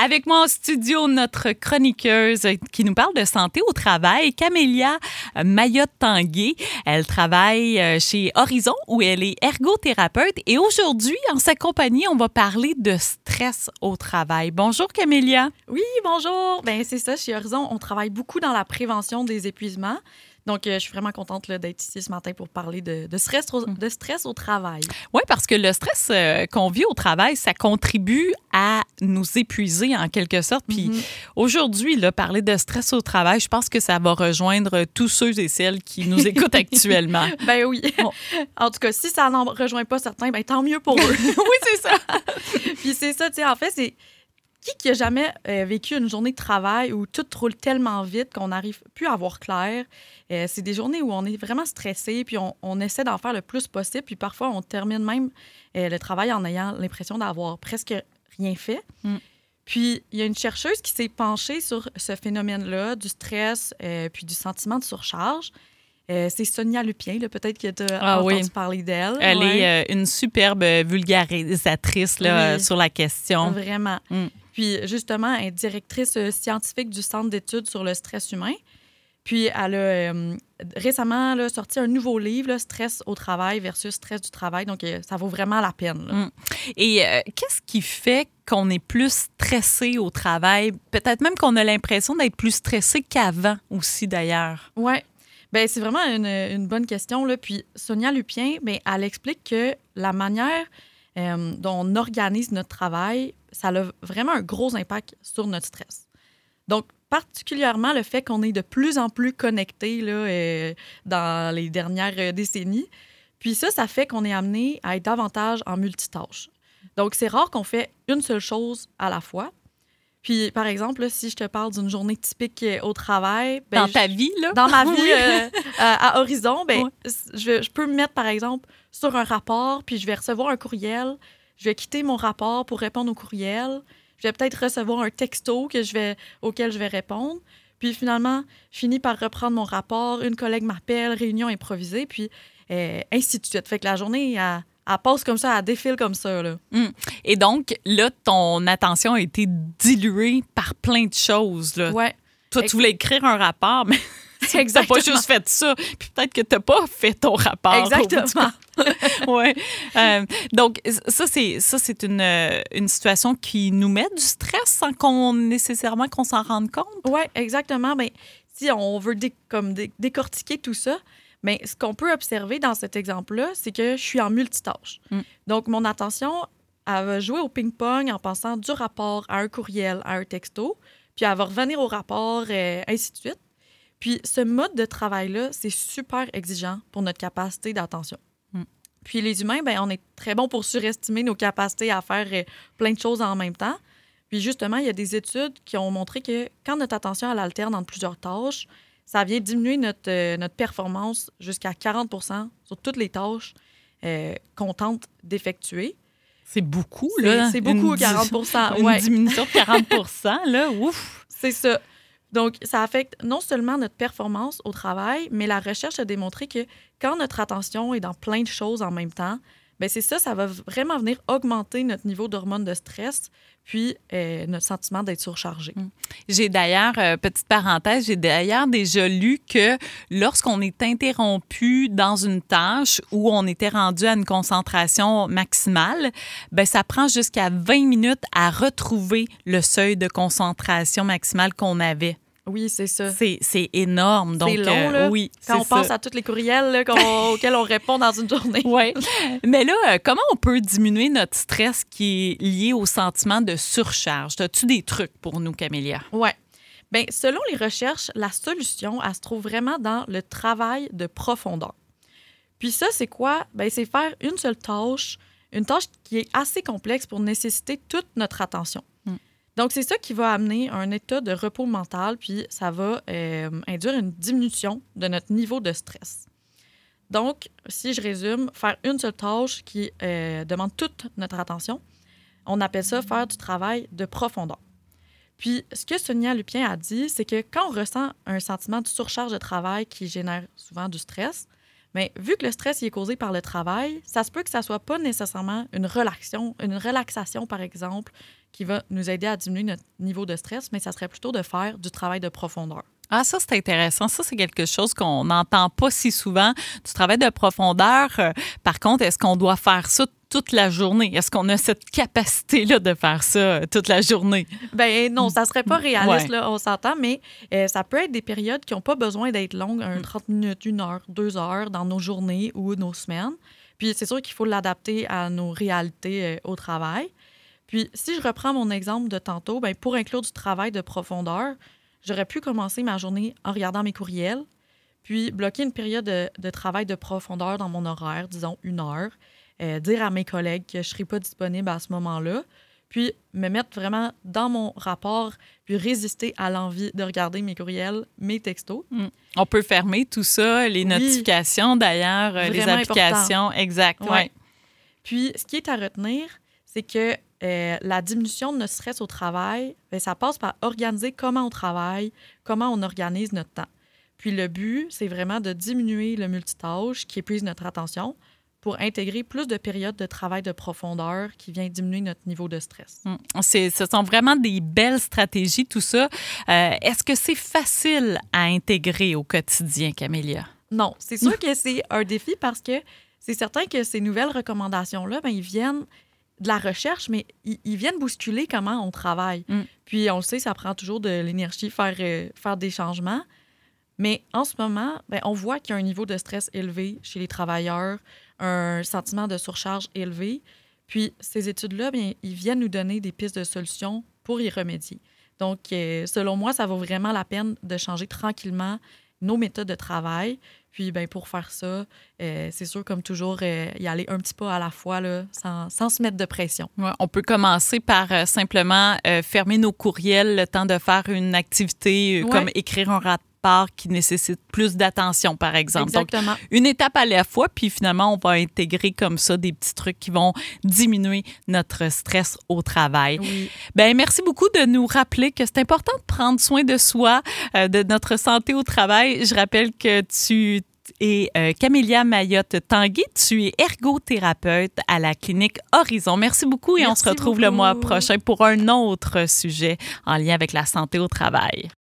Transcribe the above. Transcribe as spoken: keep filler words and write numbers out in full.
Avec moi en studio, notre chroniqueuse qui nous parle de santé au travail, Camélia Mayotte-Tanguay. Elle travaille chez Horizon où elle est ergothérapeute. Et aujourd'hui, en sa compagnie, on va parler de stress au travail. Bonjour Camélia. Oui, bonjour. Ben c'est ça, chez Horizon, on travaille beaucoup dans la prévention des épuisements. Donc, euh, je suis vraiment contente là, d'être ici ce matin pour parler de, de, stress, de stress au travail. Oui, parce que le stress euh, qu'on vit au travail, ça contribue à nous épuiser en quelque sorte. Puis mm-hmm. aujourd'hui, là, parler de stress au travail, je pense que ça va rejoindre tous ceux et celles qui nous écoutent actuellement. Ben oui. Bon. En tout cas, si ça n'en rejoint pas certains, ben tant mieux pour eux. Oui, c'est ça. Puis c'est ça, tu sais, en fait, c'est... Qui qui a jamais euh, vécu une journée de travail où tout roule tellement vite qu'on n'arrive plus à voir clair? Euh, c'est des journées où on est vraiment stressé, puis on, on essaie d'en faire le plus possible, puis parfois on termine même euh, le travail en ayant l'impression d'avoir presque rien fait. Mm. Puis il y a une chercheuse qui s'est penchée sur ce phénomène-là, du stress, euh, puis du sentiment de surcharge. Euh, c'est Sonia Lupien, là, peut-être que tu as ah, entendu oui. parler d'elle. Elle ouais. est euh, une superbe vulgarisatrice là, oui. sur la question. Vraiment. Mm. Puis, justement, elle est directrice scientifique du Centre d'études sur le stress humain. Puis, elle a euh, récemment là, sorti un nouveau livre, là, Stress au travail versus stress du travail. Donc, euh, ça vaut vraiment la peine. Là. Mm. Et euh, qu'est-ce qui fait qu'on est plus stressé au travail? Peut-être même qu'on a l'impression d'être plus stressé qu'avant aussi, d'ailleurs. Oui. Bien, c'est vraiment une, une bonne question. Là. Puis, Sonia Lupien, bien, elle explique que la manière euh, dont on organise notre travail, ça a vraiment un gros impact sur notre stress. Donc, particulièrement le fait qu'on est de plus en plus connectés là, euh, dans les dernières euh, décennies. Puis ça, ça fait qu'on est amené à être davantage en multitâche. Donc, c'est rare qu'on fait une seule chose à la fois. Puis, par exemple, là, si je te parle d'une journée typique au travail... Ben, dans je, ta vie, là? Dans ma vie euh, à, à Horizon, ben, ouais. je, je peux me mettre, par exemple, sur un rapport, puis je vais recevoir un courriel. Je vais quitter mon rapport pour répondre au courriel. Je vais peut-être recevoir un texto que je vais, auquel je vais répondre. Puis finalement, je finis par reprendre mon rapport. Une collègue m'appelle, réunion improvisée, puis euh, ainsi de suite. Fait que la journée, elle, elle passe comme ça, elle défile comme ça. Là. Mmh. Et donc, là, ton attention a été diluée par plein de choses. Là. Ouais. Toi, tu voulais écrire un rapport, mais... Exactement. Tu n'as pas juste fait ça. Puis peut-être que tu n'as pas fait ton rapport. Exactement. Oui. Euh, donc, ça, c'est, ça, c'est une, une situation qui nous met du stress sans qu'on nécessairement qu'on s'en rende compte. Oui, exactement. Bien, si on veut dé, comme dé, décortiquer tout ça, bien, ce qu'on peut observer dans cet exemple-là, c'est que je suis en multitâche. Mm. Donc, mon attention, elle va jouer au ping-pong en passant du rapport à un courriel, à un texto, puis elle va revenir au rapport, euh, ainsi de suite. Puis, ce mode de travail-là, c'est super exigeant pour notre capacité d'attention. Mm. Puis, les humains, bien, on est très bons pour surestimer nos capacités à faire euh, plein de choses en même temps. Puis, justement, il y a des études qui ont montré que quand notre attention elle alterne entre plusieurs tâches, ça vient diminuer notre, euh, notre performance jusqu'à quarante pour cent sur toutes les tâches euh, qu'on tente d'effectuer. C'est beaucoup, là. C'est, c'est beaucoup, une, quarante pour cent. Une ouais. diminution de quarante pour cent, là. Ouf! C'est ça. Donc, ça affecte non seulement notre performance au travail, mais la recherche a démontré que quand notre attention est dans plein de choses en même temps, bien, c'est ça, ça va vraiment venir augmenter notre niveau d'hormones de stress, puis euh, notre sentiment d'être surchargé. J'ai d'ailleurs, euh, petite parenthèse, j'ai d'ailleurs déjà lu que lorsqu'on est interrompu dans une tâche où on était rendu à une concentration maximale, bien, ça prend jusqu'à vingt minutes à retrouver le seuil de concentration maximale qu'on avait. Oui, c'est ça. C'est, c'est énorme. Donc, c'est long, là. Euh, oui, Quand on ça. pense à tous les courriels là, qu'on, auxquels on répond dans une journée. Oui. Mais là, euh, comment on peut diminuer notre stress qui est lié au sentiment de surcharge? As-tu des trucs pour nous, Camélia? Oui. Bien, selon les recherches, la solution, elle se trouve vraiment dans le travail de profondeur. Puis ça, c'est quoi? Bien, c'est faire une seule tâche, une tâche qui est assez complexe pour nécessiter toute notre attention. Mm. Donc, c'est ça qui va amener un état de repos mental, puis ça va euh, induire une diminution de notre niveau de stress. Donc, si je résume, faire une seule tâche qui euh, demande toute notre attention, on appelle ça faire du travail de profondeur. Puis, ce que Sonia Lupien a dit, c'est que quand on ressent un sentiment de surcharge de travail qui génère souvent du stress, Mais vu que le stress il est causé par le travail, ça se peut que ça soit pas nécessairement une relaxation, une relaxation, par exemple, qui va nous aider à diminuer notre niveau de stress, mais ça serait plutôt de faire du travail de profondeur. Ah, ça, c'est intéressant. Ça, c'est quelque chose qu'on n'entend pas si souvent, du travail de profondeur. Euh, par contre, est-ce qu'on doit faire ça toute la journée? Est-ce qu'on a cette capacité-là de faire ça euh, toute la journée? Ben non, ça serait pas réaliste, Ouais. là, on s'entend, mais euh, ça peut être des périodes qui n'ont pas besoin d'être longues, un trente minutes, une heure, deux heures dans nos journées ou nos semaines. Puis c'est sûr qu'il faut l'adapter à nos réalités euh, au travail. Puis si je reprends mon exemple de tantôt, ben, pour inclure du travail de profondeur, j'aurais pu commencer ma journée en regardant mes courriels, puis bloquer une période de, de travail de profondeur dans mon horaire, disons une heure, euh, dire à mes collègues que je ne serai pas disponible à ce moment-là, puis me mettre vraiment dans mon rapport, puis résister à l'envie de regarder mes courriels, mes textos. Mm. On peut fermer tout ça, les Oui. notifications d'ailleurs, euh, les Vraiment applications. important. Exact, Ouais. ouais. Puis, ce qui est à retenir, c'est que euh, la diminution de notre stress au travail, bien, ça passe par organiser comment on travaille, comment on organise notre temps. Puis le but, c'est vraiment de diminuer le multitâche qui épuise notre attention pour intégrer plus de périodes de travail de profondeur qui vient diminuer notre niveau de stress. Mm. C'est, ce sont vraiment des belles stratégies, tout ça. Euh, est-ce que c'est facile à intégrer au quotidien, Camélia? Non, c'est sûr que c'est un défi parce que c'est certain que ces nouvelles recommandations-là, bien, ils viennent de la recherche, mais ils, ils viennent bousculer comment on travaille. Mm. Puis, on le sait, ça prend toujours de l'énergie faire, euh, faire des changements. Mais en ce moment, bien, on voit qu'il y a un niveau de stress élevé chez les travailleurs, un sentiment de surcharge élevé. Puis, ces études-là, bien, ils viennent nous donner des pistes de solutions pour y remédier. Donc, euh, selon moi, ça vaut vraiment la peine de changer tranquillement nos méthodes de travail. Puis, ben, pour faire ça, euh, c'est sûr, comme toujours, euh, y aller un petit pas à la fois, là, sans, sans se mettre de pression. Ouais, on peut commencer par euh, simplement euh, fermer nos courriels le temps de faire une activité euh, Ouais. comme écrire un rapport qui nécessite plus d'attention, par exemple. Exactement. Donc, une étape à la fois, puis finalement, on va intégrer comme ça des petits trucs qui vont diminuer notre stress au travail. Oui. Bien, merci beaucoup de nous rappeler que c'est important de prendre soin de soi, euh, de notre santé au travail. Je rappelle que tu es euh, Camélia Mayotte-Tanguay. Tu es ergothérapeute à la clinique Horizon. Merci beaucoup et Merci on se retrouve beaucoup. le mois prochain pour un autre sujet en lien avec la santé au travail.